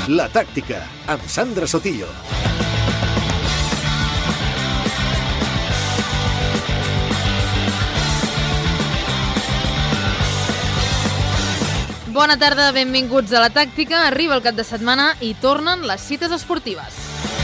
La Tàctica, amb Sandra Sotillo. Bona tarda, benvinguts a La Tàctica. Arriba el cap de setmana i tornen les cites esportives.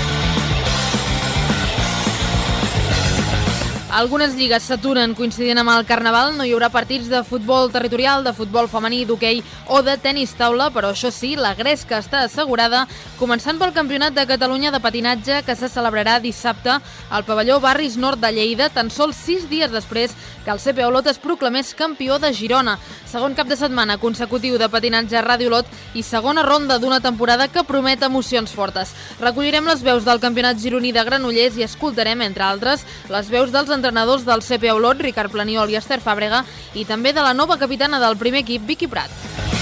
Algunes lligues s'aturen coincidint amb el Carnaval. No hi haurà partits de futbol territorial, de futbol femení, d'hoquei o de tenis taula, però això sí, la gresca està assegurada, començant pel Campionat de Catalunya de patinatge que se celebrarà dissabte al pavelló Barris Nord de Lleida, tan sols 6 dies després que el CP Olot es proclamés campió de Girona. Segon cap de setmana consecutiu de patinatge a Ràdio Olot i segona ronda d'una temporada que promet emocions fortes. Recollirem les veus del Campionat gironí de Granollers i escoltarem, entre altres, les veus dels entrenadors del CP Olot, Ricard Planiol i Esther Fàbrega, i també de la nova capitana del primer equip, Vicky Prat.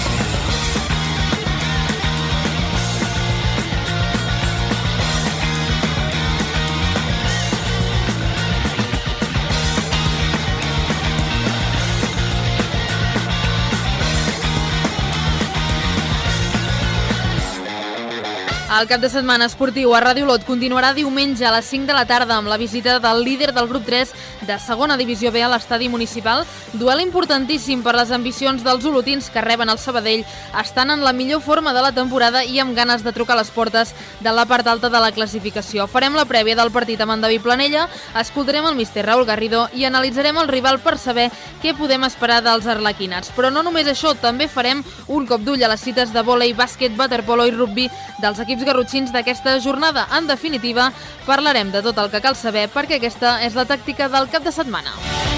El cap de setmana esportiu a Ràdio Olot continuarà diumenge a les 5 de la tarda amb la visita del líder del grup 3 de segona divisió B a l'estadi municipal. Duel importantíssim per les ambicions dels olotins que reben el Sabadell, estan en la millor forma de la temporada i amb ganes de trucar a les portes de la part alta de la classificació. Farem la prèvia del partit amb en David Planella, escoltarem el míster Raúl Garrido i analitzarem el rival per saber què podem esperar dels arlequinats. Però no només això, també farem un cop d'ull a les cites de vòlei, bàsquet, waterpolo i rugbi dels equips garrotxins d'aquesta jornada. En definitiva, parlarem de tot el que cal saber perquè aquesta és la tàctica del cap de setmana.